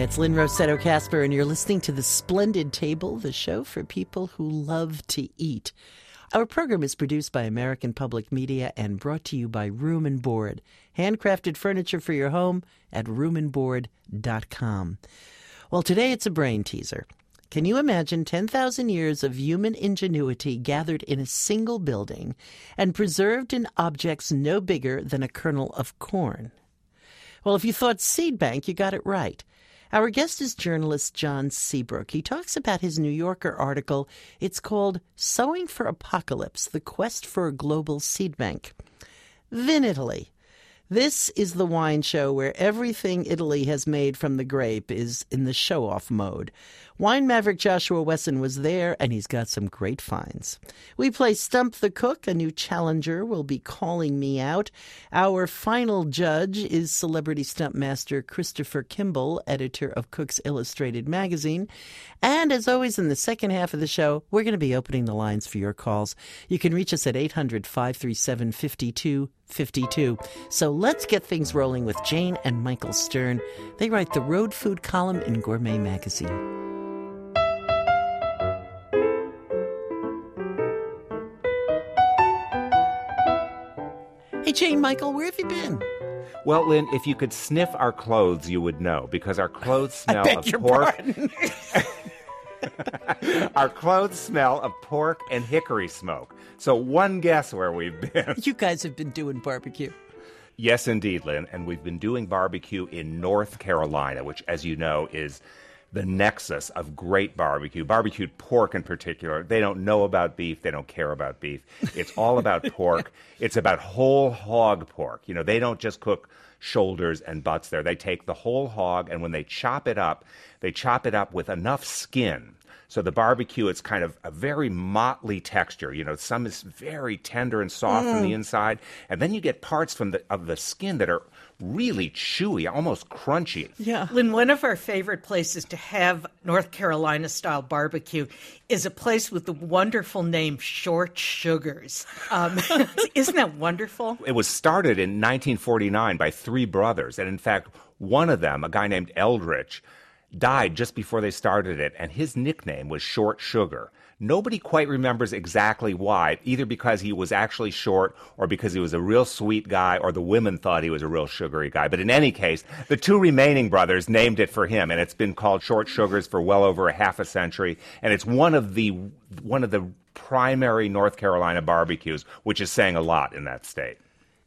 it's Lynn Rossetto Casper, and you're listening to The Splendid Table, the show for people who love to eat. Our program is produced by American Public Media and brought to you by Room and Board, handcrafted furniture for your home at roomandboard.com. Well, today it's a brain teaser. Can you imagine 10,000 years of human ingenuity gathered in a single building and preserved in objects no bigger than a kernel of corn? Well, if you thought seed bank, you got it right. Our guest is journalist John Seabrook. He talks about his New Yorker article. It's called Sowing for Apocalypse, The Quest for a Global Seed Bank. Vinitaly. This is the wine show where everything Italy has made from the grape is in the show-off mode. Wine maverick Joshua Wesson was there, and he's got some great finds. We play Stump the Cook. A new challenger will be calling me out. Our final judge is celebrity stump master Christopher Kimball, editor of Cook's Illustrated magazine. And as always, in the second half of the show, we're going to be opening the lines for your calls. You can reach us at 800-537-5252. So let's get things rolling with Jane and Michael Stern. They write the road food column in Gourmet magazine. Hey, Jane, Michael, where have you been? Well, Lynn, if you could sniff our clothes, you would know, because our clothes smell of pork. Our clothes smell of pork and hickory smoke. So one guess where we've been. You guys have been doing barbecue. Yes, indeed, Lynn. And we've been doing barbecue in North Carolina, which, as you know, is the nexus of great barbecue. Barbecued pork in particular. They don't know about beef. They don't care about beef. It's all about pork. It's about whole hog pork. You know, they don't just cook shoulders and butts there. They take the whole hog, and when they chop it up with enough skin. So the barbecue, it's kind of a very motley texture. You know, some is very tender and soft from the inside, and then you get parts of the skin that are really chewy, almost crunchy. Yeah. Lynn, one of our favorite places to have North Carolina-style barbecue is a place with the wonderful name Short Sugars. Isn't that wonderful? It was started in 1949 by three brothers, and in fact, one of them, a guy named Eldridge, died just before they started it, and his nickname was Short Sugar. Nobody quite remembers exactly why, either because he was actually short or because he was a real sweet guy or the women thought he was a real sugary guy. But in any case, the two remaining brothers named it for him, and it's been called Short Sugars for well over a half a century, and it's one of the primary North Carolina barbecues, which is saying a lot in that state.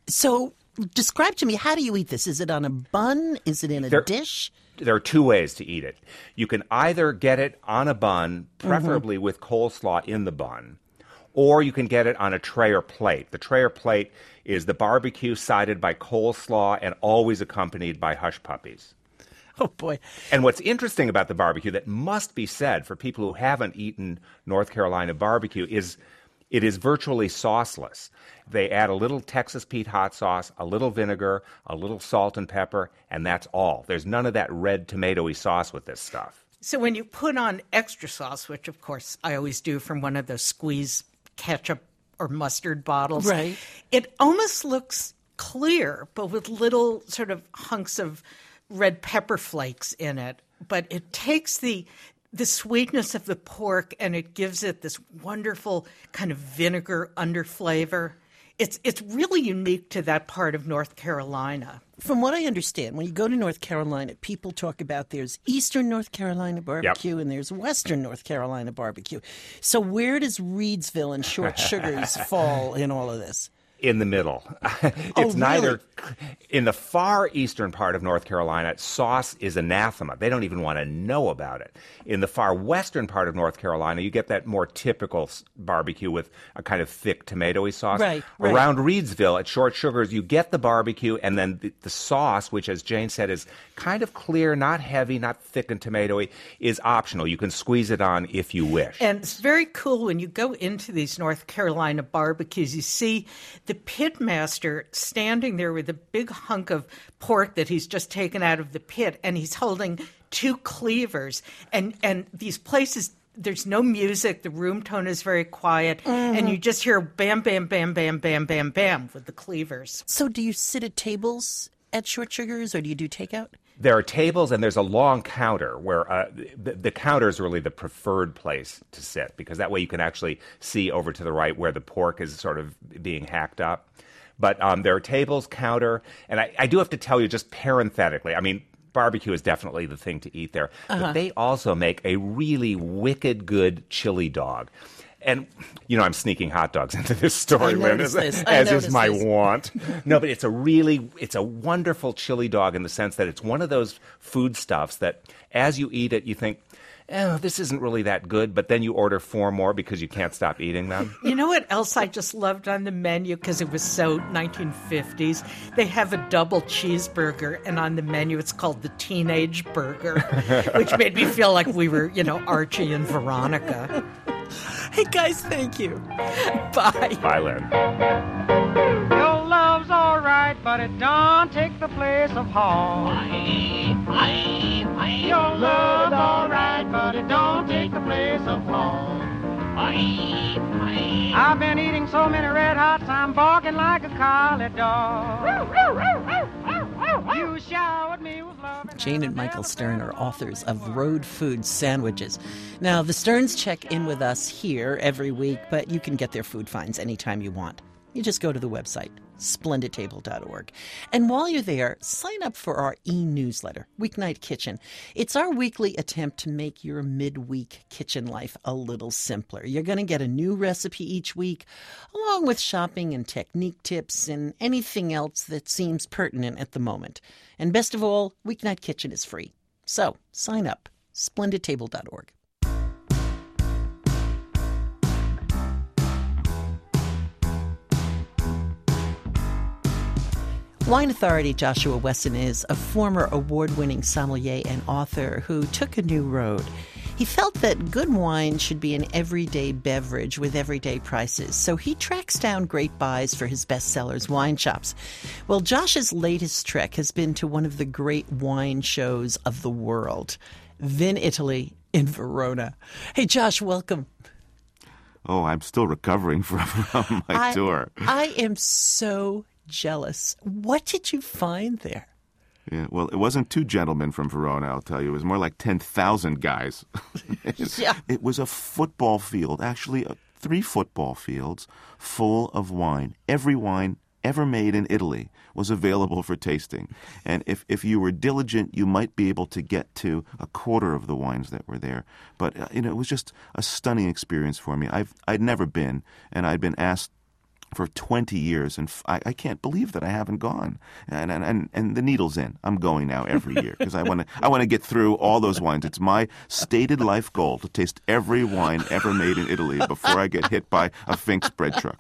So describe to me, how do you eat this? Is it on a bun? Is it in a dish? There are two ways to eat it. You can either get it on a bun, preferably with coleslaw in the bun, or you can get it on a tray or plate. The tray or plate is the barbecue sided by coleslaw and always accompanied by hush puppies. Oh, boy. And what's interesting about the barbecue that must be said for people who haven't eaten North Carolina barbecue is it is virtually sauceless. They add a little Texas Pete hot sauce, a little vinegar, a little salt and pepper, and that's all. There's none of that red tomatoey sauce with this stuff. So when you put on extra sauce, which of course I always do from one of those squeeze ketchup or mustard bottles, right, it almost looks clear, but with little sort of hunks of red pepper flakes in it. But it takes the sweetness of the pork and it gives it this wonderful kind of vinegar underflavor. It's really unique to that part of North Carolina. From what I understand, when you go to North Carolina, people talk about there's Eastern North Carolina barbecue and there's Western North Carolina barbecue. So where does Reidsville and Short Sugars fall in all of this? In the middle. It's neither. In the far eastern part of North Carolina, sauce is anathema. They don't even want to know about it. In the far western part of North Carolina, you get that more typical barbecue with a kind of thick tomatoey sauce. Right. Around Reidsville, at Short Sugars, you get the barbecue, and then the sauce, which, as Jane said, is kind of clear, not heavy, not thick and tomatoey, is optional. You can squeeze it on if you wish. And it's very cool when you go into these North Carolina barbecues, you see the pit master standing there with a big hunk of pork that he's just taken out of the pit, and he's holding two cleavers. And these places, there's no music. The room tone is very quiet. And you just hear bam, bam, bam, bam, bam, bam, bam with the cleavers. So do you sit at tables at Short Sugars, or do you do takeout? There are tables and there's a long counter where the counter is really the preferred place to sit because that way you can actually see over to the right where the pork is sort of being hacked up. But there are tables, counter, and I do have to tell you just parenthetically, I mean, barbecue is definitely the thing to eat there, but they also make a really wicked good chili dog. And, I'm sneaking hot dogs into this story, Lynn, as is my wont. No, but it's a wonderful chili dog in the sense that it's one of those foodstuffs that as you eat it, you think, this isn't really that good, but then you order 4 more because you can't stop eating them. You know what else I just loved on the menu because it was so 1950s? They have a double cheeseburger, and on the menu it's called the Teenage Burger, which made me feel like we were, Archie and Veronica. Hey, guys, thank you. Bye. Bye, Lynn. Your love's all right, but it don't take the place of home. Your love's all right, but it don't take the place of home. I've been eating so many Red Hots, I'm barking like a collie dog. You showered me with love. Jane and Michael Stern are authors of Road Food Sandwiches. Now, the Sterns check in with us here every week, but you can get their food finds anytime you want. You just go to the website, splendidtable.org. And while you're there, sign up for our e-newsletter, Weeknight Kitchen. It's our weekly attempt to make your midweek kitchen life a little simpler. You're going to get a new recipe each week, along with shopping and technique tips and anything else that seems pertinent at the moment. And best of all, Weeknight Kitchen is free. So sign up, splendidtable.org. Wine authority Joshua Wesson is a former award-winning sommelier and author who took a new road. He felt that good wine should be an everyday beverage with everyday prices, so he tracks down great buys for his bestsellers, wine shops. Well, Josh's latest trek has been to one of the great wine shows of the world, Vinitaly in Verona. Hey, Josh, welcome. Oh, I'm still recovering from my tour. I am so jealous. What did you find there? Yeah, well, it wasn't 2 gentlemen from Verona, I'll tell you. It was more like 10,000 guys. Yeah. It was a football field, actually 3 football fields full of wine. Every wine ever made in Italy was available for tasting. And if you were diligent, you might be able to get to a quarter of the wines that were there. But, it was just a stunning experience for me. I'd never been, and I'd been asked for 20 years, and I can't believe that I haven't gone. And the needle's in. I'm going now every year because I want to get through all those wines. It's my stated life goal to taste every wine ever made in Italy before I get hit by a Fink's bread truck.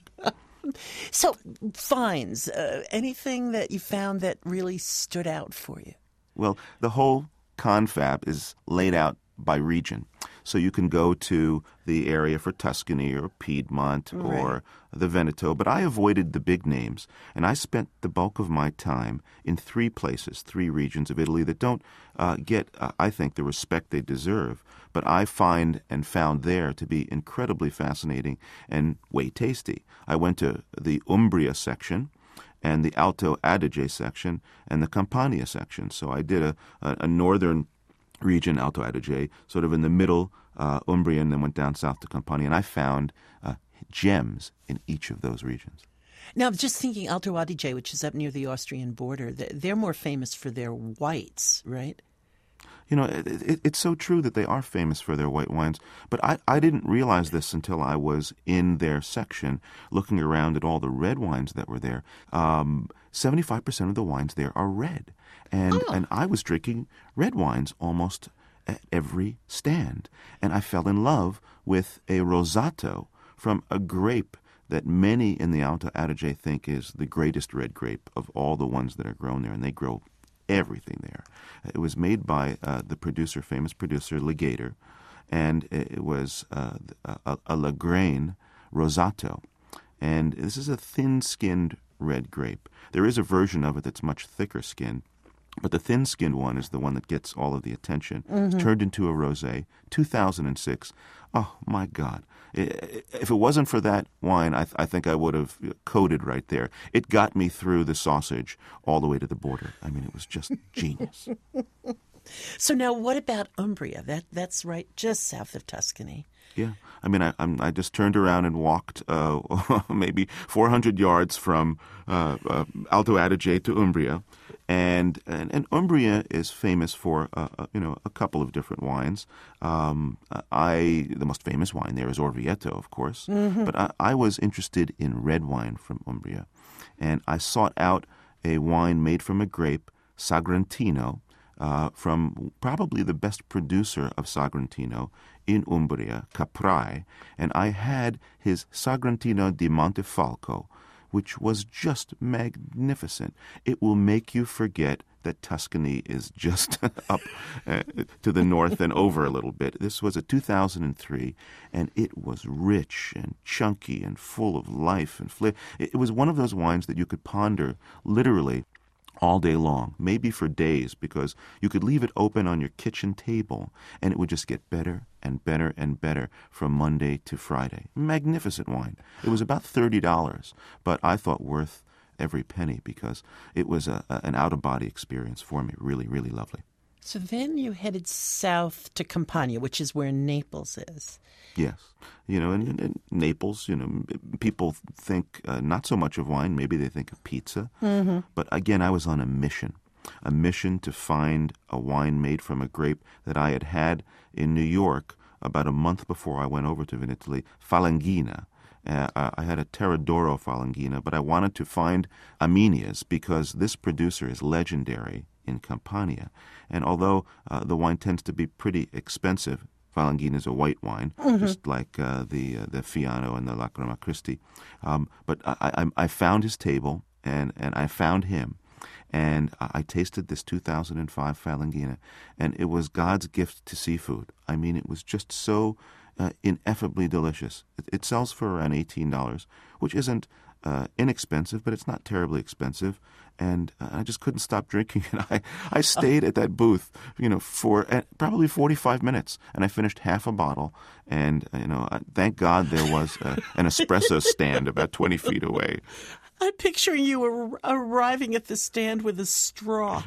So, finds, anything that you found that really stood out for you? Well, the whole confab is laid out by region. So you can go to the area for Tuscany or Piedmont or the Veneto, but I avoided the big names, and I spent the bulk of my time in 3 places, 3 regions of Italy that don't get, I think, the respect they deserve, but I find and found there to be incredibly fascinating and way tasty. I went to the Umbria section and the Alto Adige section and the Campania section. So I did a northern region, Alto Adige, sort of in the middle, Umbria, and then went down south to Campania, and I found gems in each of those regions. Now, just thinking Alto Adige, which is up near the Austrian border, they're more famous for their whites, right? It's so true that they are famous for their white wines, but I didn't realize this until I was in their section looking around at all the red wines that were there. 75% of the wines there are red. And I was drinking red wines almost at every stand. And I fell in love with a Rosato from a grape that many in the Alto Adige think is the greatest red grape of all the ones that are grown there. And they grow everything there. It was made by the famous producer, Legator. And it was a Lagrange Rosato. And this is a thin-skinned red grape. There is a version of it that's much thicker skinned. But the thin-skinned one is the one that gets all of the attention. It's turned into a rosé, 2006. Oh, my God. If it wasn't for that wine, I think I would have coded right there. It got me through the sausage all the way to the border. I mean, it was just genius. So now what about Umbria? That's right just south of Tuscany. Yeah. I mean, I just turned around and walked maybe 400 yards from Alto Adige to Umbria. And Umbria is famous for a couple of different wines. The most famous wine there is Orvieto, of course. But I was interested in red wine from Umbria, and I sought out a wine made from a grape, Sagrantino, from probably the best producer of Sagrantino in Umbria, Caprai, and I had his Sagrantino di Montefalco, which was just magnificent. It will make you forget that Tuscany is just up to the north and over a little bit. This was a 2003, and it was rich and chunky and full of life and flavor. It was one of those wines that you could ponder literally all day long, maybe for days, because you could leave it open on your kitchen table and it would just get better and better and better from Monday to Friday. Magnificent wine. It was about $30, but I thought worth every penny because it was an out-of-body experience for me. Really, really lovely. So then you headed south to Campania, which is where Naples is. Yes. In Naples, people think not so much of wine. Maybe they think of pizza. But again, I was on a mission to find a wine made from a grape that I had in New York about a month before I went over to Vinitaly, Falanghina. I had a Terradoro Falanghina, but I wanted to find Armenia's because this producer is legendary in Campania. And although the wine tends to be pretty expensive, Falanghina is a white wine, just like the Fiano and the Lacryma Christi. But I found his table, and I found him. And I tasted this 2005 Falanghina, and it was God's gift to seafood. I mean, it was just so ineffably delicious. It sells for around $18, which isn't inexpensive, but it's not terribly expensive. And I just couldn't stop drinking it. I stayed at that booth, for probably 45 minutes, and I finished half a bottle. And thank God there was an espresso stand about 20 feet away. I'm picturing you arriving at the stand with a straw.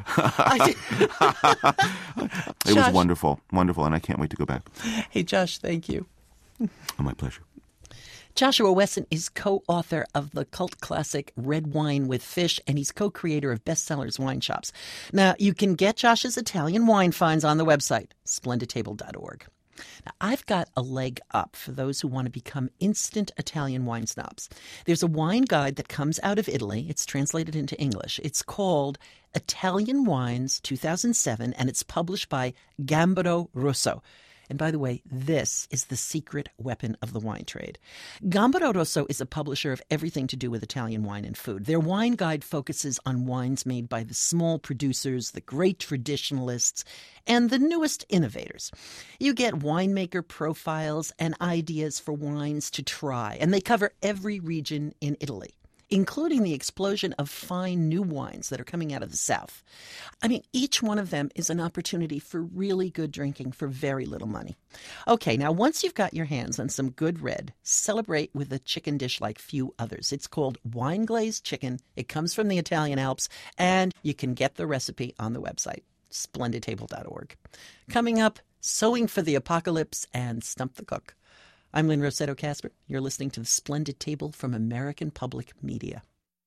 It was wonderful, and I can't wait to go back. Hey, Josh, thank you. Oh, my pleasure. Joshua Wesson is co-author of the cult classic Red Wine with Fish, and he's co-creator of Bestsellers Wine Shops. Now, you can get Josh's Italian wine finds on the website, splendidtable.org. Now, I've got a leg up for those who want to become instant Italian wine snobs. There's a wine guide that comes out of Italy. It's translated into English. It's called Italian Wines 2007, and it's published by Gambero Rosso. And by the way, this is the secret weapon of the wine trade. Gambero Rosso is a publisher of everything to do with Italian wine and food. Their wine guide focuses on wines made by the small producers, the great traditionalists, and the newest innovators. You get winemaker profiles and ideas for wines to try, and they cover every region in Italy, including the explosion of fine new wines that are coming out of the South. I mean, each one of them is an opportunity for really good drinking for very little money. Okay, now once you've got your hands on some good red, celebrate with a chicken dish like few others. It's called wine glazed chicken. It comes from the Italian Alps, and you can get the recipe on the website, splendidtable.org. Coming up, Sewing for the Apocalypse and Stump the Cook. I'm Lynn Rossetto Kasper. You're listening to The Splendid Table from American Public Media.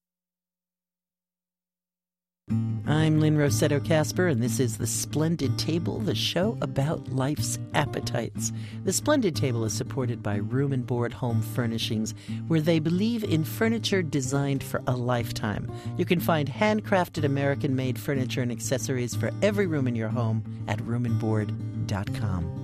I'm Lynn Rossetto Kasper, and this is The Splendid Table, the show about life's appetites. The Splendid Table is supported by Room and Board Home Furnishings, where they believe in furniture designed for a lifetime. You can find handcrafted American-made furniture and accessories for every room in your home at roomandboard.com.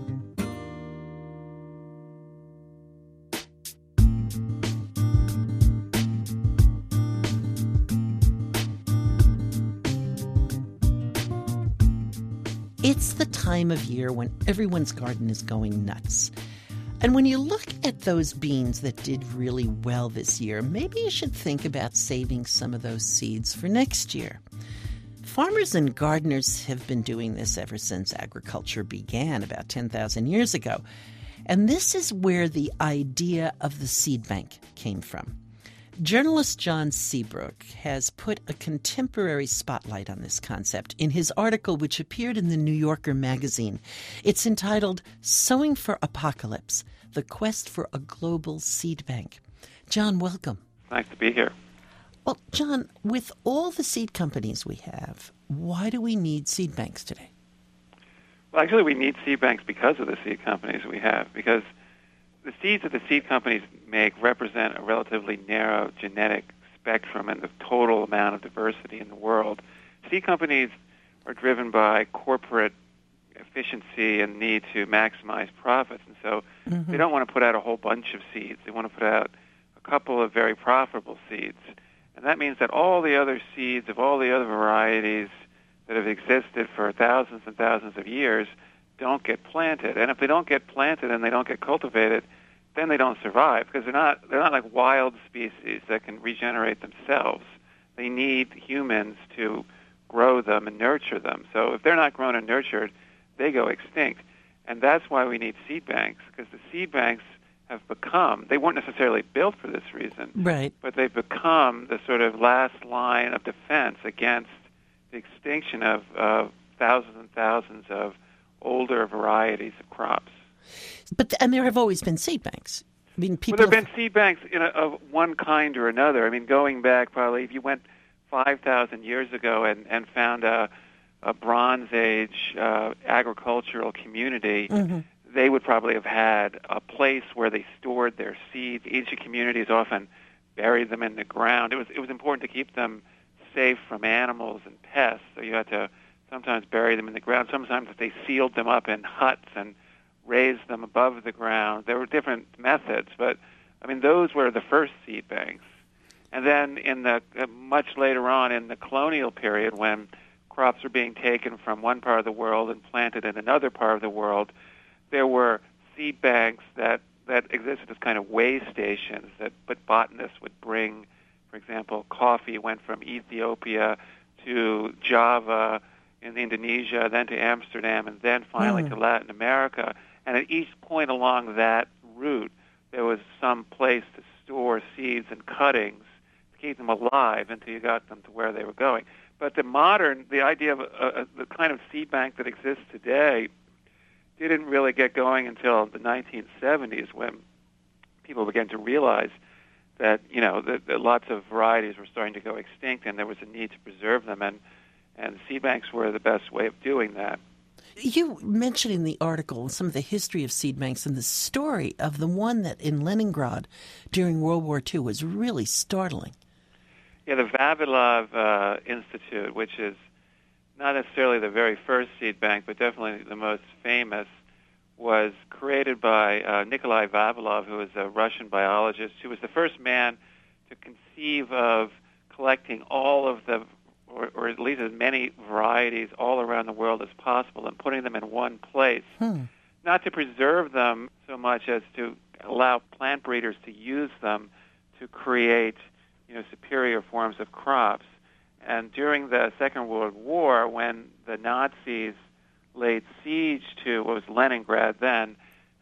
It's the time of year when everyone's garden is going nuts. And when you look at those beans that did really well this year, maybe you should think about saving some of those seeds for next year. Farmers and gardeners have been doing this ever since agriculture began about 10,000 years ago. And this is where the idea of the seed bank came from. Journalist John Seabrook has put a contemporary spotlight on this concept in his article, which appeared in the New Yorker magazine. It's entitled Sowing for Apocalypse, The Quest for a Global Seed Bank. John, welcome. Nice to be here. Well, John, with all the seed companies we have, why do we need seed banks today? Well, actually, we need seed banks because of the seed companies we have, because the seeds that the seed companies make represent a relatively narrow genetic spectrum in the total amount of diversity in the world. Seed companies are driven by corporate efficiency and need to maximize profits, and so they don't want to put out a whole bunch of seeds. They want to put out a couple of very profitable seeds. And that means that all the other seeds of all the other varieties that have existed for thousands and thousands of years don't get planted. And if they don't get planted and they don't get cultivated, then they don't survive, because they're not like wild species that can regenerate themselves. They need humans to grow them and nurture them. So if they're not grown and nurtured, they go extinct. And that's why we need seed banks, because the seed banks have become, they weren't necessarily built for this reason, right, but they've become the sort of last line of defense against the extinction of thousands and thousands of older varieties of crops. And there have always been seed banks. I mean, Well, there have been seed banks of one kind or another. I mean, going back probably, if you went 5,000 years ago and found a Bronze Age agricultural community, they would probably have had a place where they stored their seeds. Ancient communities often buried them in the ground. It was important to keep them safe from animals and pests, so you had to sometimes bury them in the ground. Sometimes they sealed them up in huts and raised them above the ground. There were different methods, but I mean, those were the first seed banks. And then in the much later on in the colonial period, when crops were being taken from one part of the world and planted in another part of the world, there were seed banks that existed as kind of way stations but botanists would bring. For example, coffee went from Ethiopia to Java in Indonesia, then to Amsterdam, and then finally to Latin America. And at each point along that route, there was some place to store seeds and cuttings to keep them alive until you got them to where they were going. But the idea of the kind of seed bank that exists today didn't really get going until the 1970s, when people began to realize that, that lots of varieties were starting to go extinct and there was a need to preserve them, and seed banks were the best way of doing that. You mentioned in the article some of the history of seed banks, and the story of the one that in Leningrad during World War II was really startling. Yeah, the Vavilov Institute, which is not necessarily the very first seed bank, but definitely the most famous, was created by Nikolai Vavilov, who was a Russian biologist, who was the first man to conceive of collecting all of the, or at least as many varieties all around the world as possible and putting them in one place. Not to preserve them so much as to allow plant breeders to use them to create, superior forms of crops. And during the Second World War, when the Nazis laid siege to what was Leningrad then,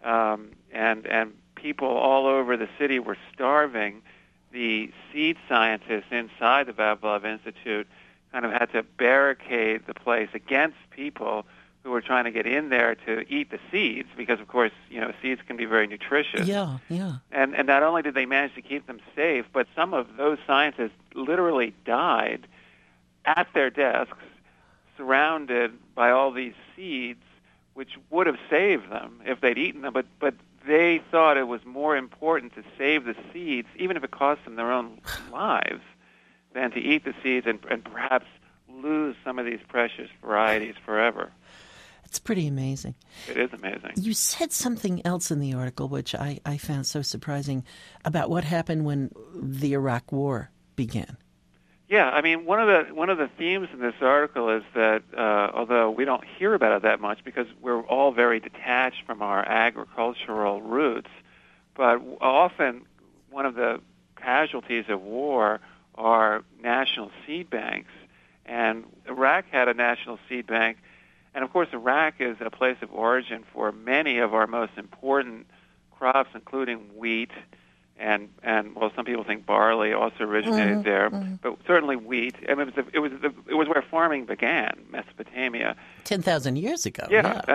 and people all over the city were starving, the seed scientists inside the Vavilov Institute kind of had to barricade the place against people who were trying to get in there to eat the seeds, because, of course, seeds can be very nutritious. Yeah. And not only did they manage to keep them safe, but some of those scientists literally died at their desks, surrounded by all these seeds, which would have saved them if they'd eaten them, but they thought it was more important to save the seeds, even if it cost them their own lives, than to eat the seeds and perhaps lose some of these precious varieties forever. It's pretty amazing. It is amazing. You said something else in the article, which I found so surprising, about what happened when the Iraq War began. Yeah, I mean, one of the themes in this article is that although we don't hear about it that much because we're all very detached from our agricultural roots, but often one of the casualties of war are national seed banks. And Iraq had a national seed bank. And, of course, Iraq is a place of origin for many of our most important crops, including wheat, and well, some people think barley also originated there, but certainly wheat. I mean, it was where farming began, Mesopotamia. 10,000 years ago.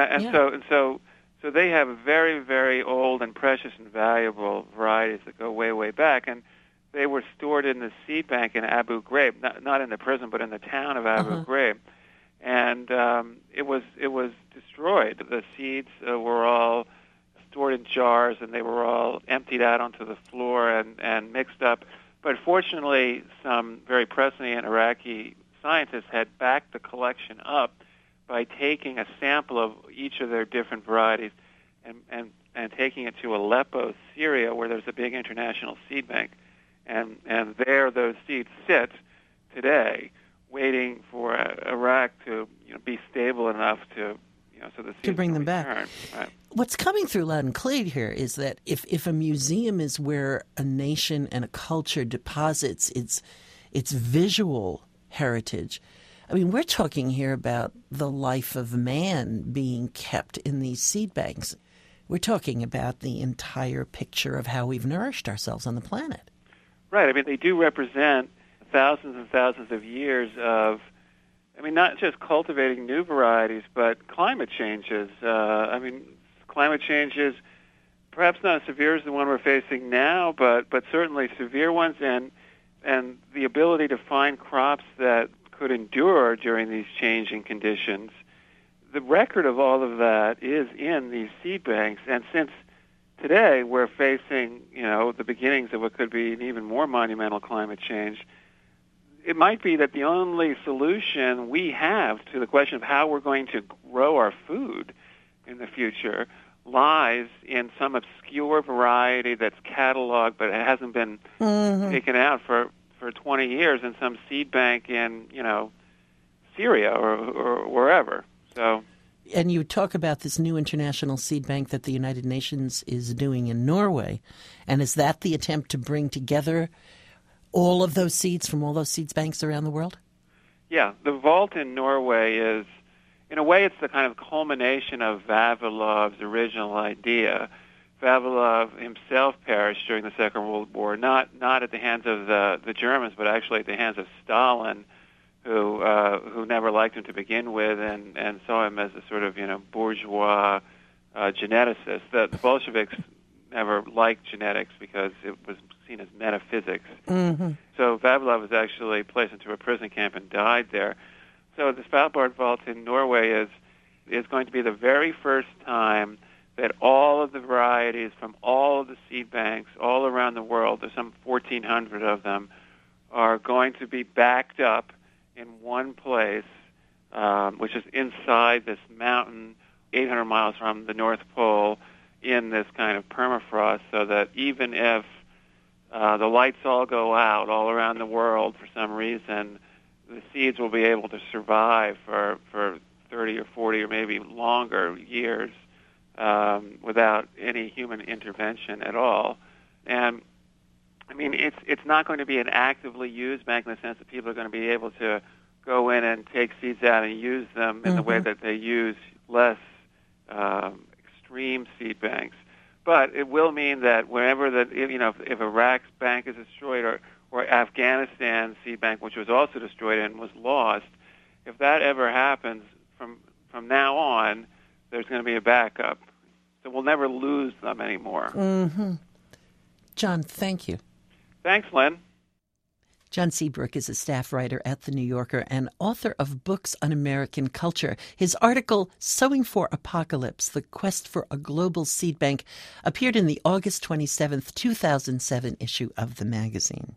So they have very, very old and precious and valuable varieties that go way, way back, and they were stored in the seed bank in Abu Ghraib, not in the prison, but in the town of Abu Ghraib, and it was destroyed. The seeds were all stored in jars, and they were all emptied out onto the floor and mixed up. But fortunately, some very prescient Iraqi scientists had backed the collection up by taking a sample of each of their different varieties and taking it to Aleppo, Syria, where there's a big international seed bank. And there those seeds sit today, waiting for Iraq to be stable enough to to bring them back. Right. What's coming through loud and clear here is that if a museum is where a nation and a culture deposits its visual heritage, I mean, we're talking here about the life of man being kept in these seed banks. We're talking about the entire picture of how we've nourished ourselves on the planet. Right. I mean, they do represent thousands and thousands of years of, not just cultivating new varieties, but climate changes. Climate changes, perhaps not as severe as the one we're facing now, but certainly severe ones, and the ability to find crops that could endure during these changing conditions. The record of all of that is in these seed banks, and since today we're facing, the beginnings of what could be an even more monumental climate change, it might be that the only solution we have to the question of how we're going to grow our food in the future lies in some obscure variety that's cataloged but it hasn't been taken out for 20 years in some seed bank in, Syria or wherever. So. And you talk about this new international seed bank that the United Nations is doing in Norway. And is that the attempt to bring together all of those seeds from all those seeds banks around the world? Yeah, the vault in Norway is, in a way, it's the kind of culmination of Vavilov's original idea. Vavilov himself perished during the Second World War, not at the hands of the Germans, but actually at the hands of Stalin, who never liked him to begin with and saw him as a sort of bourgeois geneticist. The Bolsheviks never liked genetics because it was seen as metaphysics. So Vavilov was actually placed into a prison camp and died there. So the Svalbard Vault in Norway is going to be the very first time that all of the varieties from all of the seed banks all around the world, there's some 1,400 of them, are going to be backed up in one place, which is inside this mountain 800 miles from the North Pole in this kind of permafrost, so that even if the lights all go out all around the world for some reason, the seeds will be able to survive for 30 or 40 or maybe longer years without any human intervention at all. And it's not going to be an actively used bank in the sense that people are going to be able to go in and take seeds out and use them in the way that they use less extreme seed banks. But it will mean that whenever if Iraq's bank is destroyed or Afghanistan's seed bank, which was also destroyed and was lost, if that ever happens, from now on, there's going to be a backup. So we'll never lose them anymore. John, thank you. Thanks, Lynn. John Seabrook is a staff writer at The New Yorker and author of books on American culture. His article, Sowing for Apocalypse, The Quest for a Global Seed Bank, appeared in the August 27, 2007 issue of the magazine.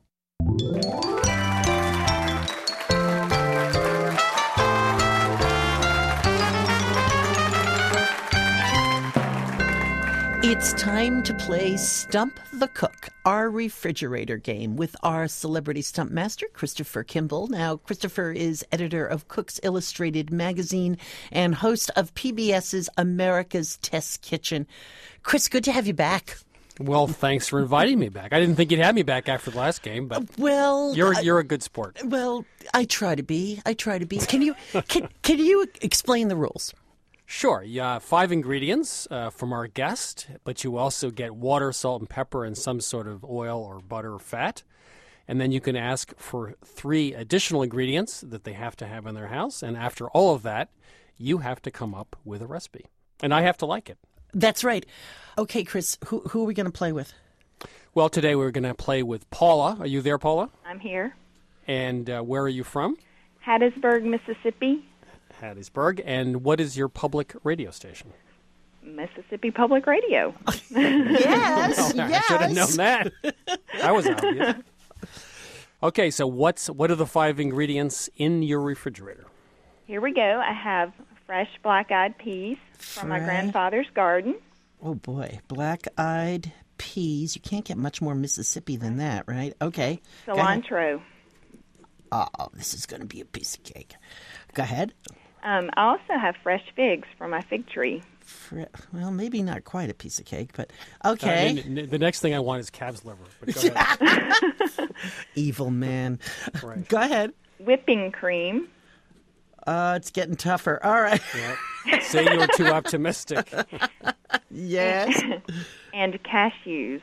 It's time to play Stump the Cook, our refrigerator game, with our celebrity stump master, Christopher Kimball. Now, Christopher is editor of Cook's Illustrated magazine and host of PBS's America's Test Kitchen. Chris, good to have you back. Well, thanks for inviting me back. I didn't think you'd have me back after the last game, but you're a good sport. Well, I try to be. Can you can you explain the rules? Sure. 5 ingredients from our guest, but you also get water, salt, and pepper, and some sort of oil or butter or fat. And then you can ask for 3 additional ingredients that they have to have in their house. And after all of that, you have to come up with a recipe. And I have to like it. That's right. Okay, Chris, who are we going to play with? Well, today we're going to play with Paula. Are you there, Paula? I'm here. And where are you from? Hattiesburg, Mississippi. Hattiesburg. And what is your public radio station? Mississippi Public Radio. Yes, I should have known that. That was obvious. Okay, so what are the 5 ingredients in your refrigerator? Here we go. I have fresh black-eyed peas from my grandfather's garden. Oh, boy. Black-eyed peas. You can't get much more Mississippi than that, right? Okay. Cilantro. Oh, this is going to be a piece of cake. Go ahead. I also have fresh figs from my fig tree. Well, maybe not quite a piece of cake, but okay. The next thing I want is calf's liver. But go ahead. Evil man. Right. Go ahead. Whipping cream. It's getting tougher. All right. Yeah. Say you were too optimistic. Yes. And cashews.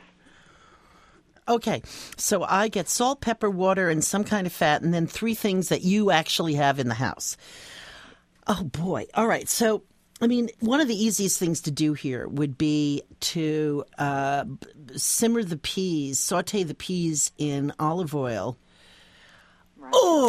Okay, so I get salt, pepper, water, and some kind of fat, and then 3 things that you actually have in the house. Oh, boy. All right, so, I mean, one of the easiest things to do here would be to simmer the peas, saute the peas in olive oil. Right.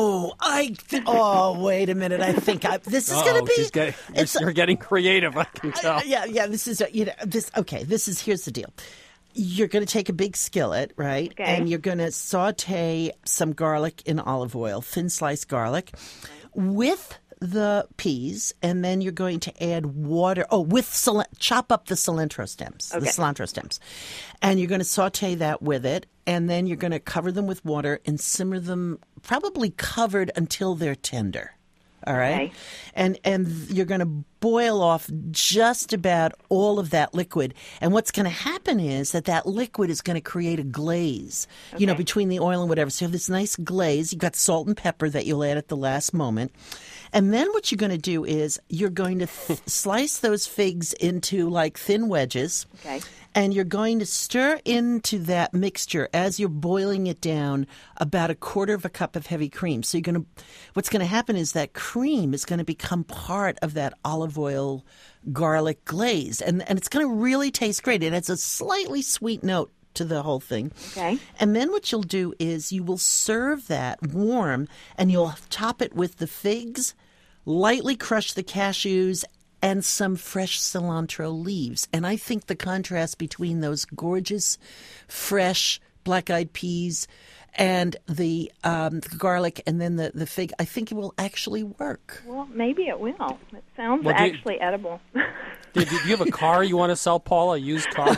Oh, wait a minute. I think this is going to be... You're getting creative, I can tell. Yeah, this is, here's the deal. You're going to take a big skillet, right? Okay. And you're going to saute some garlic in olive oil, thin sliced garlic, with the peas, and then you're going to add water. Oh, chop up the cilantro stems, okay. The cilantro stems. And you're going to saute that with it, and then you're going to cover them with water and simmer them, probably covered until they're tender. All right. Okay. And you're going to boil off just about all of that liquid. And what's going to happen is that liquid is going to create a glaze, between the oil and whatever. So you have this nice glaze. You've got salt and pepper that you'll add at the last moment. And then what you're going to do is you're going to slice those figs into like thin wedges. Okay. And you're going to stir into that mixture as you're boiling it down about 1/4 cup of heavy cream. So what's going to happen is that cream is going to become part of that olive oil garlic glaze. And it's going to really taste great. It has a slightly sweet note to the whole thing. Okay. And then what you'll do is you will serve that warm, and you'll top it with the figs, lightly crush the cashews, and some fresh cilantro leaves. And I think the contrast between those gorgeous, fresh black-eyed peas and the garlic and then the fig, I think it will actually work. Well, maybe it will. It sounds actually edible. Do you have a car you want to sell, Paula? A used car?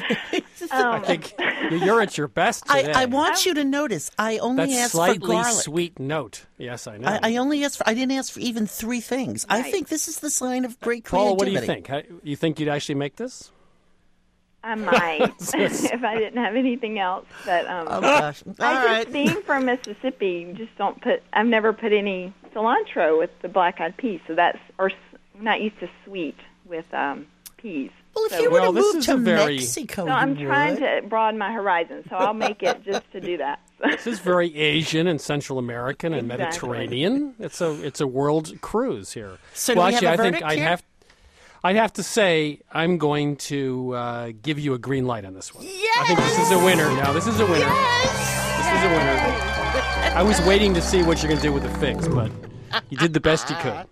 I think you're at your best today. I want you to notice, I only asked for garlic. That slightly sweet note. Yes, I know. I didn't ask for even 3 things. Right. I think this is the sign of great creativity. Paula, what do you think? You think you'd actually make this? I might if I didn't have anything else. But oh gosh! Being from Mississippi, I've never put any cilantro with the black-eyed peas. So I'm not used to sweet with peas. Well, if you were to move to Mexico, so I'm trying to broaden my horizon. So I'll make it just to do that. This is very Asian and Central American and Mediterranean. It's a world cruise here. So do we have a verdict here? I'd have to say I'm going to give you a green light on this one. Yes! I think this is a winner. Now, this is a winner. Yes! This is a winner. I was waiting to see what you're going to do with the figs, but you did the best you could.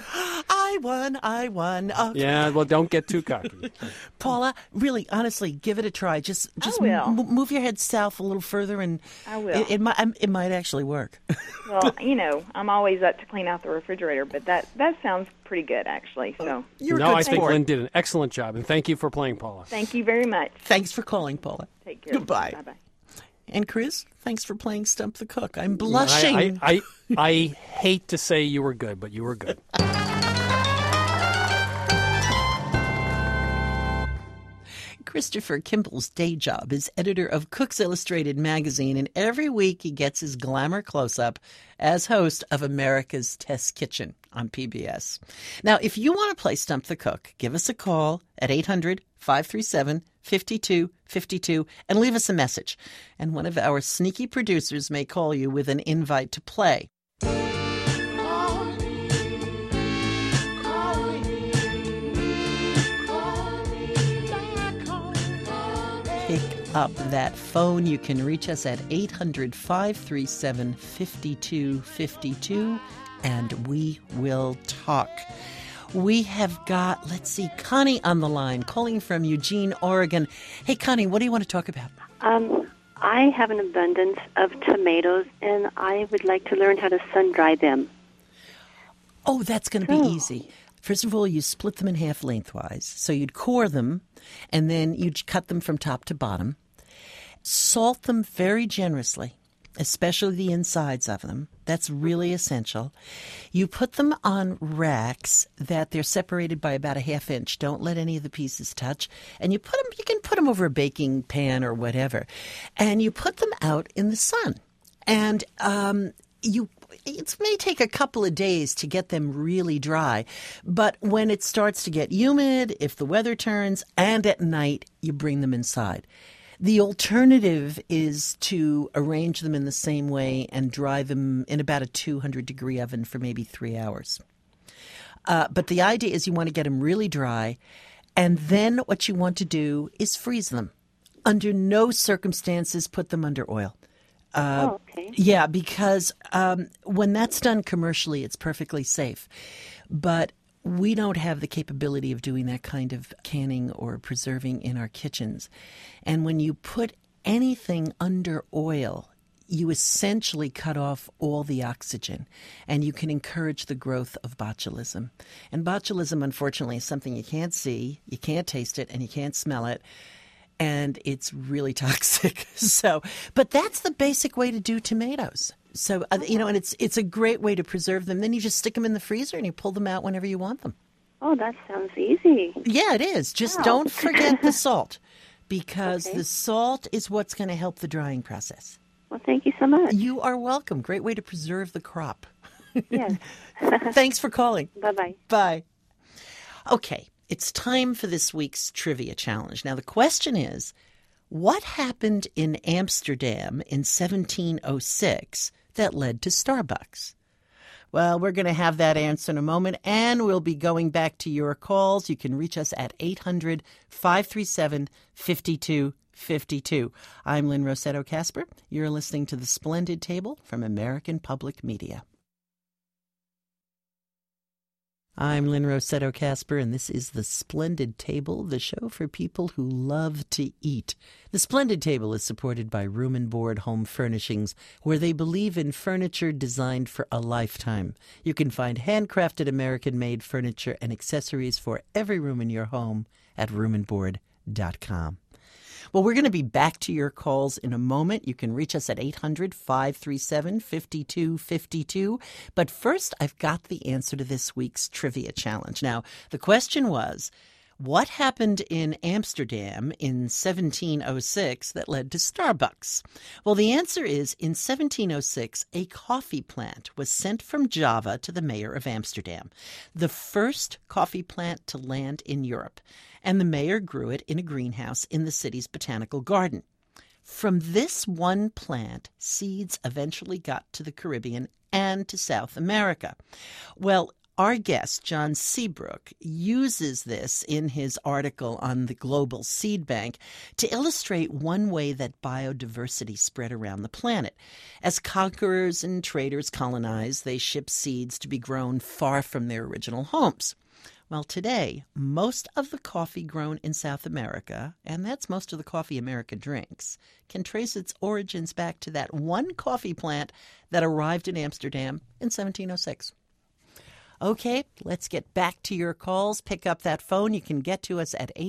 I won. Yeah, well, don't get too cocky. Paula, really, honestly, give it a try. Just move your head south a little further, and I will. It might actually work. Well, I'm always up to clean out the refrigerator, but that sounds pretty good, actually. So I think Lynn did an excellent job, and thank you for playing, Paula. Thank you very much. Thanks for calling, Paula. Take care. Goodbye. Bye-bye. And Chris, thanks for playing Stump the Cook. I'm blushing. I hate to say you were good, but you were good. Christopher Kimball's day job is editor of Cook's Illustrated magazine, and every week he gets his glamour close-up as host of America's Test Kitchen on PBS. Now, if you want to play Stump the Cook, give us a call at 800-537-5252 and leave us a message. And one of our sneaky producers may call you with an invite to play. Pick up that phone. You can reach us at 800-537-5252, and we will talk. We have got, Connie on the line, calling from Eugene, Oregon. Hey, Connie, what do you want to talk about? I have an abundance of tomatoes, and I would like to learn how to sun-dry them. Oh, that's going to be easy. First of all, you split them in half lengthwise. So you'd core them, and then you'd cut them from top to bottom. Salt them very generously, especially the insides of them. That's really essential. You put them on racks that they're separated by about a half inch. Don't let any of the pieces touch. And you can put them over a baking pan or whatever. And you put them out in the sun. And it may take a couple of days to get them really dry, but when it starts to get humid, if the weather turns, and at night, you bring them inside. The alternative is to arrange them in the same way and dry them in about a 200-degree oven for maybe 3 hours. But the idea is you want to get them really dry, and then what you want to do is freeze them. Under no circumstances put them under oil. Okay. Yeah, because when that's done commercially, it's perfectly safe. But we don't have the capability of doing that kind of canning or preserving in our kitchens. And when you put anything under oil, you essentially cut off all the oxygen, and you can encourage the growth of botulism. And botulism, unfortunately, is something you can't see, you can't taste it, and you can't smell it. And it's really toxic. But that's the basic way to do tomatoes. So, and it's a great way to preserve them. Then you just stick them in the freezer and you pull them out whenever you want them. Oh, that sounds easy. Yeah, it is. Just don't forget the salt, because the salt is what's going to help the drying process. Well, thank you so much. You are welcome. Great way to preserve the crop. Yes. Thanks for calling. Bye-bye. Bye. Okay. It's time for this week's trivia challenge. Now, the question is, what happened in Amsterdam in 1706 that led to Starbucks? Well, we're going to have that answer in a moment, and we'll be going back to your calls. You can reach us at 800-537-5252. I'm Lynn Rossetto Kasper. You're listening to The Splendid Table from American Public Media. I'm Lynn Rossetto Kasper, and this is The Splendid Table, the show for people who love to eat. The Splendid Table is supported by Room and Board Home Furnishings, where they believe in furniture designed for a lifetime. You can find handcrafted American-made furniture and accessories for every room in your home at roomandboard.com. Well, we're going to be back to your calls in a moment. You can reach us at 800-537-5252. But first, I've got the answer to this week's trivia challenge. Now, the question was, what happened in Amsterdam in 1706 that led to Starbucks? Well, the answer is, in 1706, a coffee plant was sent from Java to the mayor of Amsterdam, the first coffee plant to land in Europe. And the mayor grew it in a greenhouse in the city's botanical garden. From this one plant, seeds eventually got to the Caribbean and to South America. Well, our guest, John Seabrook, uses this in his article on the Global Seed Bank to illustrate one way that biodiversity spread around the planet. As conquerors and traders colonized, they shipped seeds to be grown far from their original homes. Well, today, most of the coffee grown in South America, and that's most of the coffee America drinks, can trace its origins back to that one coffee plant that arrived in Amsterdam in 1706. Okay, let's get back to your calls. Pick up that phone. You can get to us at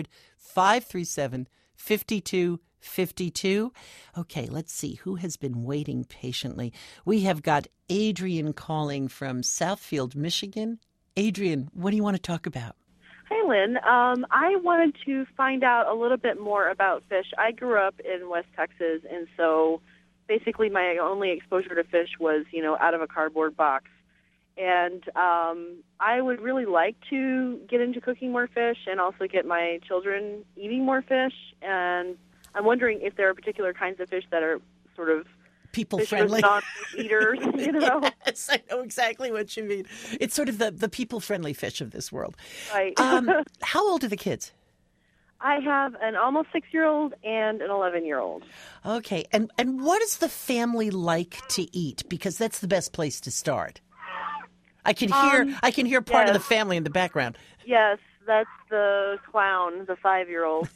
800-537-5252. Okay, let's see who has been waiting patiently. We have got Adrian calling from Southfield, Michigan. Adrian, what do you want to talk about? Hi, Lynn. I wanted to find out a little bit more about fish. I grew up in West Texas, and so basically my only exposure to fish was, out of a cardboard box. And I would really like to get into cooking more fish and also get my children eating more fish. And I'm wondering if there are particular kinds of fish that are sort of people-friendly non-eaters, Yes, I know exactly what you mean. It's sort of the people-friendly fish of this world. Right. How old are the kids? I have an almost 6-year-old and an 11-year-old. Okay. And what does the family like to eat? Because that's the best place to start. I can hear part of the family in the background. Yes, that's the clown, the 5-year-old.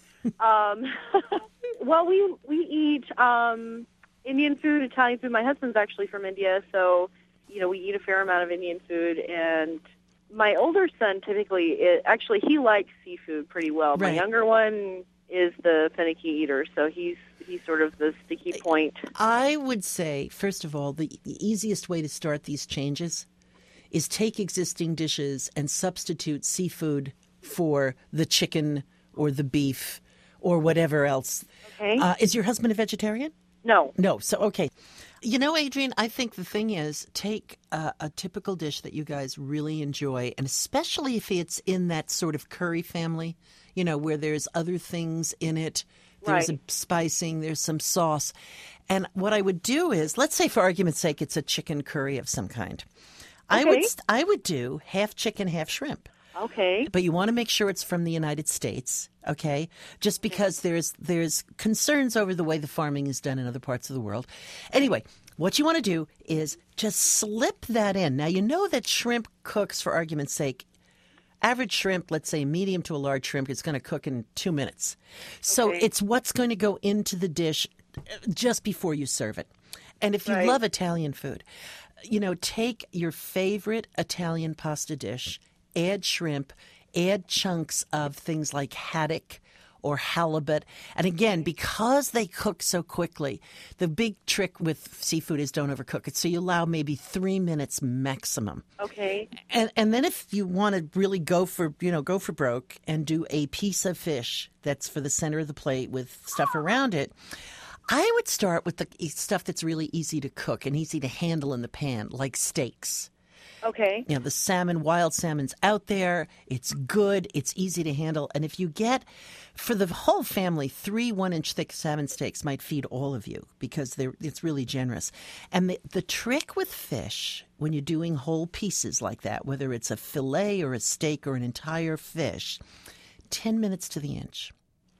Well, we eat Indian food, Italian food. My husband's actually from India, so we eat a fair amount of Indian food. And my older son typically, he likes seafood pretty well. Right. My younger one is the finicky eater, so he's sort of the sticky point. I would say, first of all, the easiest way to start these changes is take existing dishes and substitute seafood for the chicken or the beef or whatever else. Okay. Is your husband a vegetarian? No. No. So, okay. Adrian, I think the thing is, take a typical dish that you guys really enjoy, and especially if it's in that sort of curry family, where there's other things in it. There's a spicing, there's some sauce. And what I would do is, let's say for argument's sake, it's a chicken curry of some kind. Okay. I would do half chicken, half shrimp. Okay. But you want to make sure it's from the United States, okay? Just because there's concerns over the way the farming is done in other parts of the world. Anyway, what you want to do is just slip that in. Now, you know that shrimp cooks, for argument's sake, average shrimp, let's say medium to a large shrimp, is going to cook in 2 minutes. So it's what's going to go into the dish just before you serve it. And if you love Italian food, take your favorite Italian pasta dish, add shrimp, add chunks of things like haddock or halibut. And again, because they cook so quickly, the big trick with seafood is don't overcook it. So you allow maybe 3 minutes maximum. Okay. And then if you want to really go for broke and do a piece of fish that's for the center of the plate with stuff around it, I would start with the stuff that's really easy to cook and easy to handle in the pan, like steaks. Okay. The salmon, wild salmon's out there. It's good. It's easy to handle. And if you get, for the whole family, 3 1-inch thick salmon steaks might feed all of you because it's really generous. And the trick with fish, when you're doing whole pieces like that, whether it's a fillet or a steak or an entire fish, 10 minutes to the inch.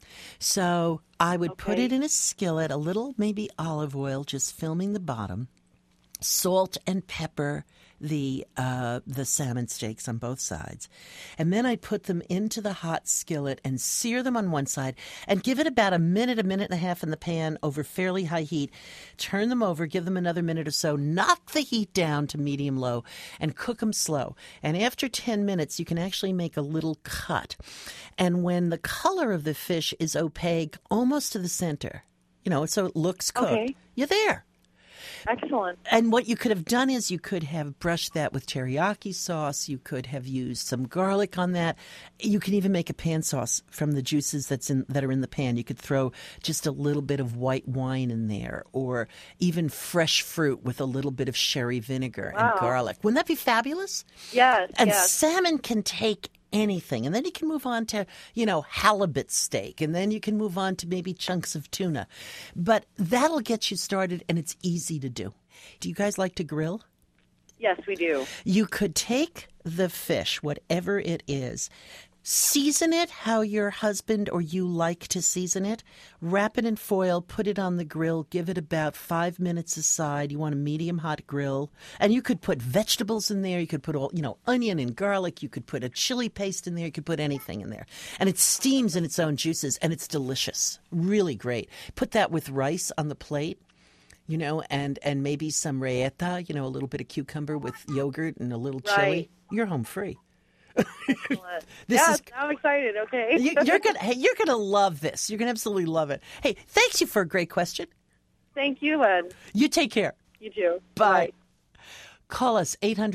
So I would put it in a skillet, a little maybe olive oil, just filming the bottom, salt and pepper the salmon steaks on both sides. And then I'd put them into the hot skillet and sear them on one side and give it about a minute and a half in the pan over fairly high heat. Turn them over, give them another minute or so, knock the heat down to medium-low, and cook them slow. And after 10 minutes, you can actually make a little cut. And when the color of the fish is opaque, almost to the center, so it looks cooked, you're there. Excellent. And what you could have done is you could have brushed that with teriyaki sauce. You could have used some garlic on that. You can even make a pan sauce from the juices that are in the pan. You could throw just a little bit of white wine in there, or even fresh fruit with a little bit of sherry vinegar and garlic. Wouldn't that be fabulous? Yes. And salmon can take anything. And then you can move on to, halibut steak. And then you can move on to maybe chunks of tuna. But that'll get you started, and it's easy to do. Do you guys like to grill? Yes, we do. You could take the fish, whatever it is, season it how your husband or you like to season it, wrap it in foil, put it on the grill, give it about 5 minutes aside. You want a medium hot grill. And you could put vegetables in there. You could put onion and garlic. You could put a chili paste in there. You could put anything in there. And it steams in its own juices, and it's delicious. Really great. Put that with rice on the plate. And maybe some raita, a little bit of cucumber with yogurt and a little chili. You're home free. I'm excited. Okay. You're gonna love this. You're gonna absolutely love it. Hey, thanks you for a great question. Thank you, Len. You take care. You too. Bye. Call us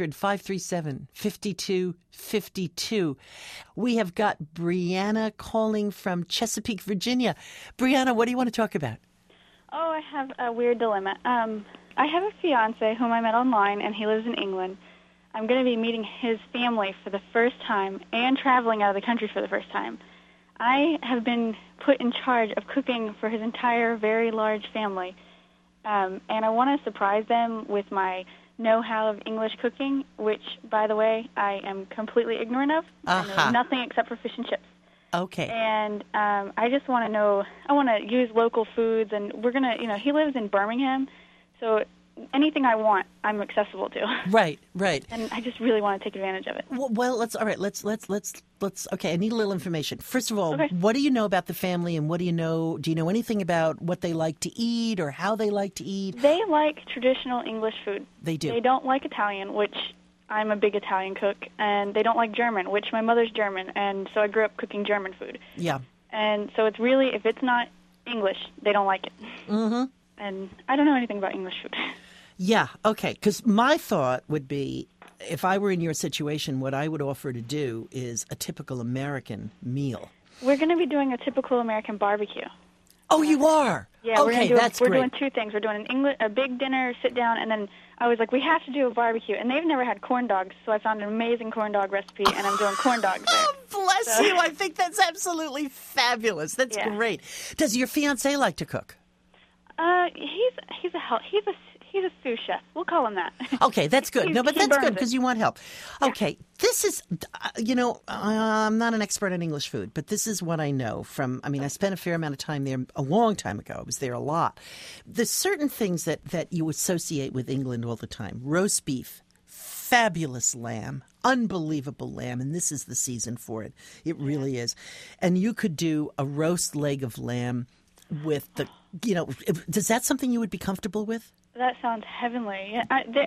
800-537-5252. We have got Brianna calling from Chesapeake, Virginia. Brianna, what do you want to talk about? Oh, I have a weird dilemma. I have a fiance whom I met online, and he lives in England. I'm going to be meeting his family for the first time and traveling out of the country for the first time. I have been put in charge of cooking for his entire very large family, and I want to surprise them with my know-how of English cooking, which, by the way, I am completely ignorant of. I know nothing except for fish and chips. Okay. And I just want to know, I want to use local foods, and we're going to, he lives in Birmingham, so anything I want, I'm accessible to. Right, right. And I just really want to take advantage of it. Well, let's okay, I need a little information. First of all, What do you know about the family, and do you know anything about what they like to eat or how they like to eat? They like traditional English food. They do. They don't like Italian, which I'm a big Italian cook, and they don't like German, which my mother's German, and so I grew up cooking German food. Yeah. And so it's really, if it's not English, they don't like it. Mm-hmm. And I don't know anything about English food. Yeah, okay, because my thought would be, if I were in your situation, what I would offer to do is a typical American meal. We're going to be doing a typical American barbecue. Oh, you are? Yeah, okay, we're doing two things. We're doing a big dinner, sit down, and then I was like, we have to do a barbecue. And they've never had corn dogs, so I found an amazing corn dog recepe, and I'm doing corn dogs there. Oh, bless you. I think that's absolutely fabulous. That's great. Does your fiancé like to cook? He's a sous chef. We'll call him that. Okay, that's good. No, but that's good because you want help. Okay, this is, I'm not an expert on English food, but this is what I know from, I spent a fair amount of time there a long time ago. I was there a lot. There's certain things that you associate with England all the time. Roast beef, fabulous lamb, unbelievable lamb, and this is the season for it. It really is. And you could do a roast leg of lamb with the, does that something you would be comfortable with? That sounds heavenly. I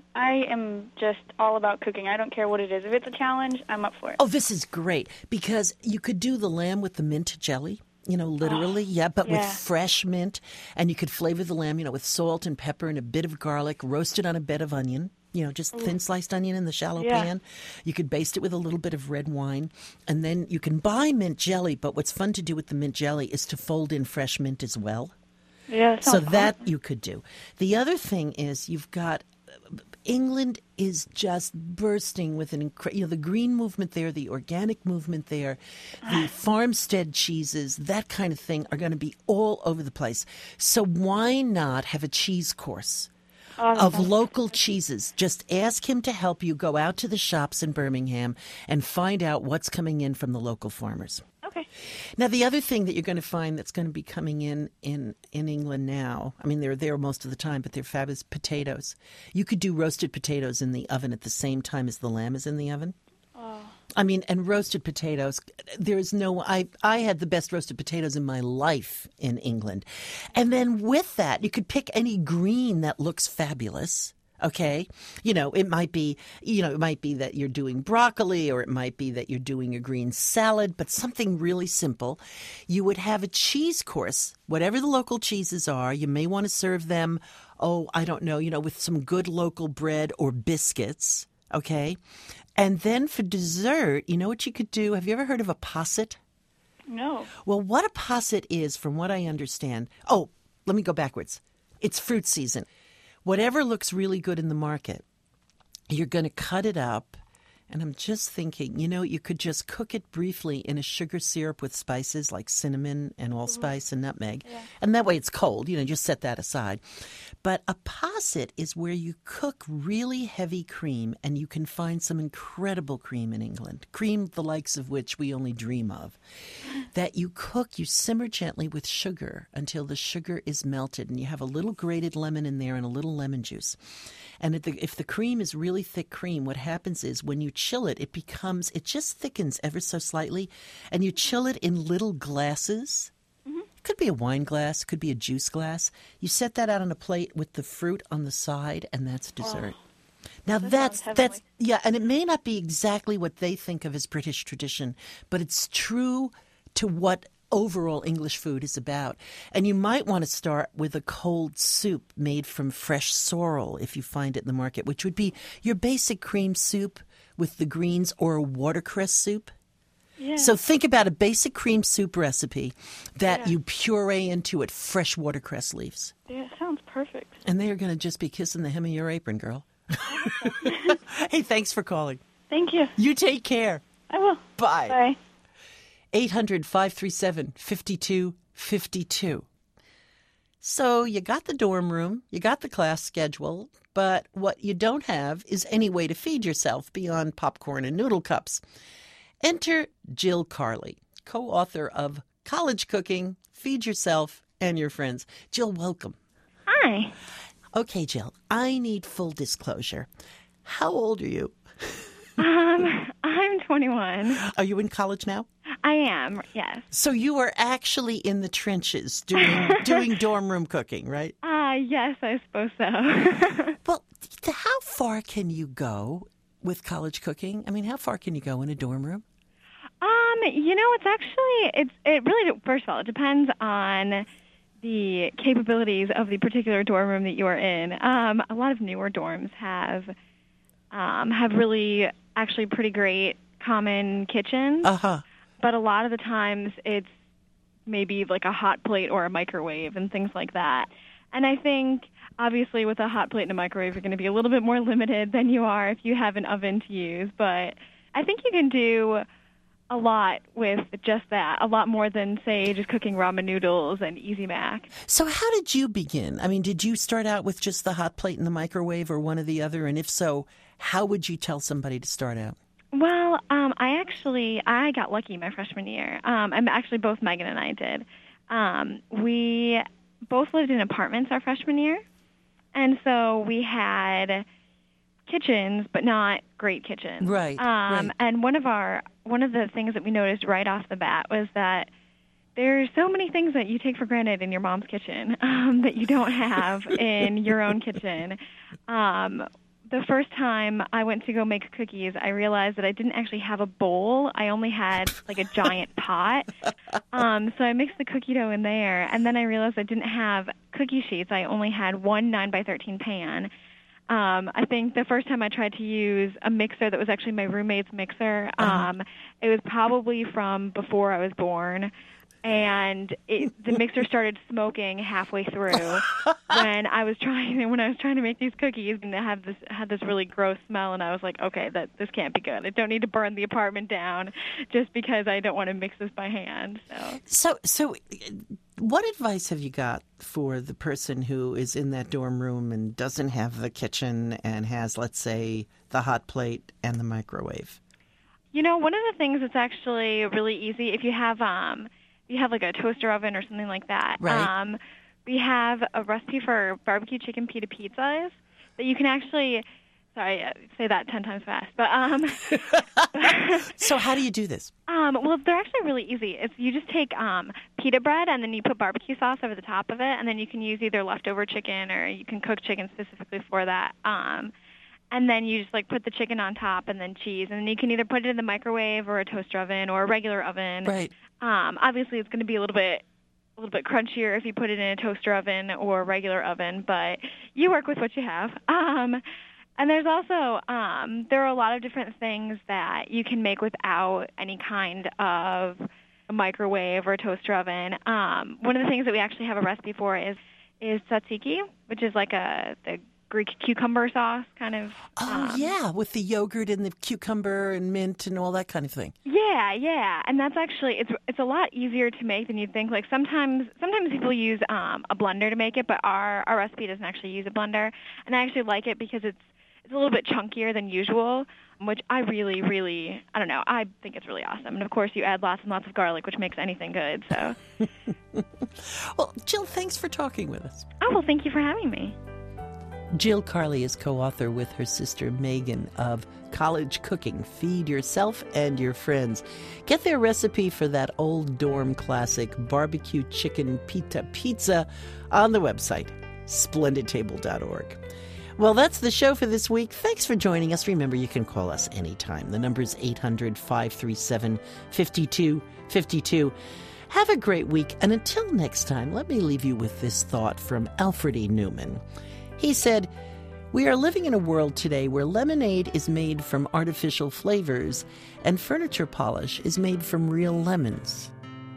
am just all about cooking. I don't care what it is. If it's a challenge, I'm up for it. Oh, this is great because you could do the lamb with the mint jelly. Literally, with fresh mint, and you could flavor the lamb, with salt and pepper and a bit of garlic, roasted on a bed of onion. Just thin sliced onion in the shallow pan. You could baste it with a little bit of red wine. And then you can buy mint jelly, but what's fun to do with the mint jelly is to fold in fresh mint as well. Yeah, so that you could do. The other thing is you've got England is just bursting with the green movement there, the organic movement there, the farmstead cheeses, that kind of thing are going to be all over the place. So why not have a cheese course of local cheeses? Just ask him to help you go out to the shops in Birmingham and find out what's coming in from the local farmers. Okay. Now, the other thing that you're going to find that's going to be coming in England now, they're there most of the time, but they're fabulous potatoes. You could do roasted potatoes in the oven at the same time as the lamb is in the oven. Oh. And roasted potatoes, I had the best roasted potatoes in my life in England. And then with that, you could pick any green that looks fabulous. Okay. It might be that you're doing broccoli, or it might be that you're doing a green salad, but something really simple. You would have a cheese course, whatever the local cheeses are. You may want to serve them, with some good local bread or biscuits. Okay. And then for dessert, you know what you could do? Have you ever heard of a posset? No. Well, what a posset is, from what I understand. Oh, let me go backwards. It's fruit season. Whatever looks really good in the market, you're going to cut it up. And I'm just thinking, you could just cook it briefly in a sugar syrup with spices like cinnamon and allspice and nutmeg. Yeah. And that way it's cold, just set that aside. But a posset is where you cook really heavy cream, and you can find some incredible cream in England, cream the likes of which we only dream of, that you simmer gently with sugar until the sugar is melted, and you have a little grated lemon in there and a little lemon juice. And if the cream is really thick cream, what happens is when you chill it, it just thickens ever so slightly, and you chill it in little glasses. Mm-hmm. It could be a wine glass, could be a juice glass. You set that out on a plate with the fruit on the side, and that's dessert. Now that's and it may not be exactly what they think of as British tradition, but it's true to what overall English food is about. And you might want to start with a cold soup made from fresh sorrel if you find it in the market, which would be your basic cream soup with the greens, or a watercress soup. Yeah. So think about a basic cream soup recipe that you puree into it fresh watercress leaves. Yeah, it sounds perfect. And they are going to just be kissing the hem of your apron, girl. Hey, thanks for calling. Thank you. You take care. I will. Bye. Bye. 800-537-5252. So you got the dorm room, you got the class schedule, but what you don't have is any way to feed yourself beyond popcorn and noodle cups. Enter Jill Carley, co-author of College Cooking, Feed Yourself and Your Friends. Jill, welcome. Hi. Okay, Jill, I need full disclosure. How old are you? I'm 21. Are you in college now? I am, yes. So you are actually in the trenches doing dorm room cooking, right? Yes, I suppose so. Well, how far can you go with college cooking? I mean, how far can you go in a dorm room? It really, first of all, it depends on the capabilities of the particular dorm room that you are in. A lot of newer dorms have really actually pretty great common kitchens. Uh-huh. But a lot of the times it's maybe like a hot plate or a microwave and things like that. And I think, obviously, with a hot plate and a microwave, you're going to be a little bit more limited than you are if you have an oven to use. But I think you can do a lot with just that, a lot more than, say, just cooking ramen noodles and Easy Mac. So how did you begin? I mean, did you start out with just the hot plate and the microwave, or one or the other? And if so, how would you tell somebody to start out? Well, I got lucky my freshman year. Actually, both Megan and I did. We both lived in apartments our freshman year, and so we had kitchens, but not great kitchens. Right. And one of the things that we noticed right off the bat was that there's so many things that you take for granted in your mom's kitchen that you don't have in your own kitchen. The first time I went to go make cookies, I realized that I didn't actually have a bowl. I only had like a giant pot. So I mixed the cookie dough in there, and then I realized I didn't have cookie sheets. I only had one 9x13 pan. I think the first time I tried to use a mixer that was actually my roommate's mixer, it was probably from before I was born. And the mixer started smoking halfway through when I was trying to make these cookies, and it had this really gross smell. And I was like, okay, this can't be good. I don't need to burn the apartment down just because I don't want to mix this by hand. So what advice have you got for the person who is in that dorm room and doesn't have the kitchen and has, let's say, the hot plate and the microwave? One of the things that's actually really easy, if you have like a toaster oven or something like that. Right. We have a recipe for barbecue chicken pita pizzas that you can actually, sorry, say that 10 times fast. But So how do you do this? Well, they're actually really easy. You just take pita bread and then you put barbecue sauce over the top of it, and then you can use either leftover chicken or you can cook chicken specifically for that. And then you just put the chicken on top and then cheese, and then you can either put it in the microwave or a toaster oven or a regular oven. Right. Obviously, it's going to be a little bit crunchier if you put it in a toaster oven or a regular oven, but you work with what you have. And there's also there are a lot of different things that you can make without any kind of a microwave or a toaster oven. One of the things that we actually have a recipe for is tzatziki, which is like the Greek cucumber sauce kind of. Yeah, with the yogurt and the cucumber and mint and all that kind of thing. Yeah, and that's actually it's a lot easier to make than you'd think. Like sometimes people use a blender to make it, but our recipe doesn't actually use a blender, and I actually like it because it's a little bit chunkier than usual, which I really, really, I don't know, I think it's really awesome. And of course, you add lots and lots of garlic, which makes anything good. So. Well, Jill, thanks for talking with us. Oh, well, thank you for having me. Jill Carley is co-author with her sister Megan of College Cooking, Feed Yourself and Your Friends. Get their recipe for that old dorm classic barbecue chicken pita pizza on the website, splendidtable.org. Well, that's the show for this week. Thanks for joining us. Remember, you can call us anytime. The number is 800-537-5252. Have a great week, and until next time, let me leave you with this thought from Alfred E. Newman. He said, "We are living in a world today where lemonade is made from artificial flavors and furniture polish is made from real lemons."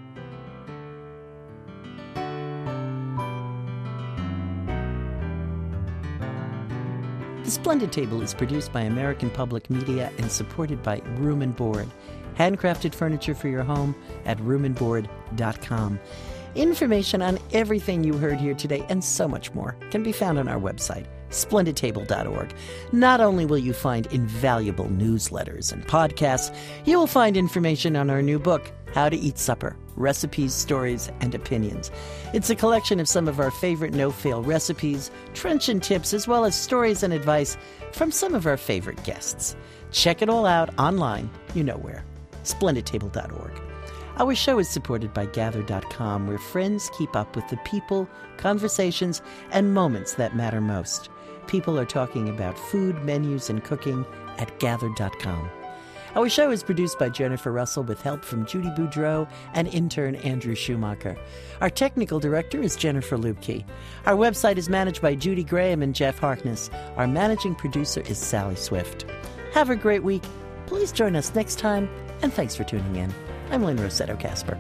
The Splendid Table is produced by American Public Media and supported by Room and Board. Handcrafted furniture for your home at roomandboard.com. Information on everything you heard here today and so much more can be found on our website, splendidtable.org. Not only will you find invaluable newsletters and podcasts, you will find information on our new book, How to Eat Supper, Recipes, Stories, and Opinions. It's a collection of some of our favorite no-fail recipes, trenchant tips, as well as stories and advice from some of our favorite guests. Check it all out online, you know where, splendidtable.org. Our show is supported by Gather.com, where friends keep up with the people, conversations, and moments that matter most. People are talking about food, menus, and cooking at Gather.com. Our show is produced by Jennifer Russell with help from Judy Boudreau and intern Andrew Schumacher. Our technical director is Jennifer Lubke. Our website is managed by Judy Graham and Jeff Harkness. Our managing producer is Sally Swift. Have a great week. Please join us next time, and thanks for tuning in. I'm Lynn Rossetto Kasper.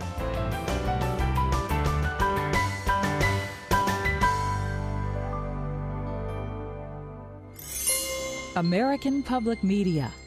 American Public Media